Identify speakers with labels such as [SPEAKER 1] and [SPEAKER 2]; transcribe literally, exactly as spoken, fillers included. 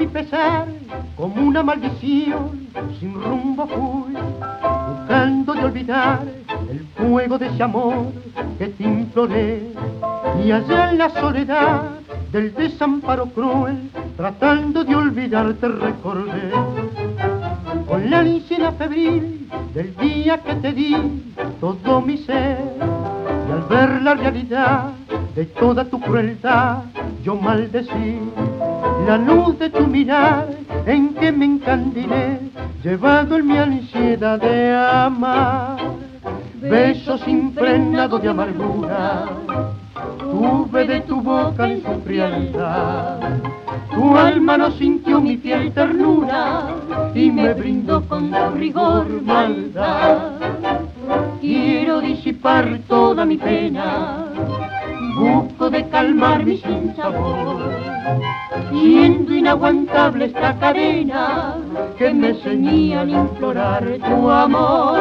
[SPEAKER 1] mi pesar, como una maldición, sin rumbo fui, buscando de olvidar el fuego de ese amor que te imploré. Y allá en la soledad del desamparo cruel, tratando de olvidarte recordé, con la ansiedad febril del día que te di todo mi ser. Y al ver la realidad de toda tu crueldad, yo maldecí la luz de tu mirar en que me encandilé, llevado en mi ansiedad de amar. Besos impregnados de amargura tuve de tu boca en su frialdad. Tu alma no sintió mi fiel ternura y me brindó con tu rigor maldad. Quiero disipar toda mi pena, busco de calmar mi sinsabor, siendo inaguantable esta cadena que me ceñía al implorar tu amor.